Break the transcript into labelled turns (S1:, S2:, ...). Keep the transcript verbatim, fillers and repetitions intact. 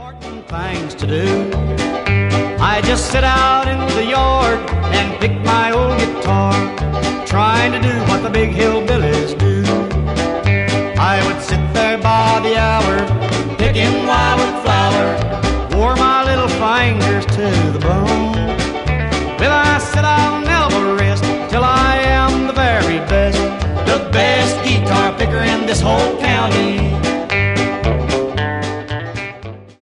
S1: Things to do. I just sit out in the yard and pick my old guitar, trying to do what the big hillbillies do. I would sit there by the hour, picking wild flower, wore my little fingers to the bone. Well, I said I'll never rest till I am the very best, the best guitar picker in this whole county.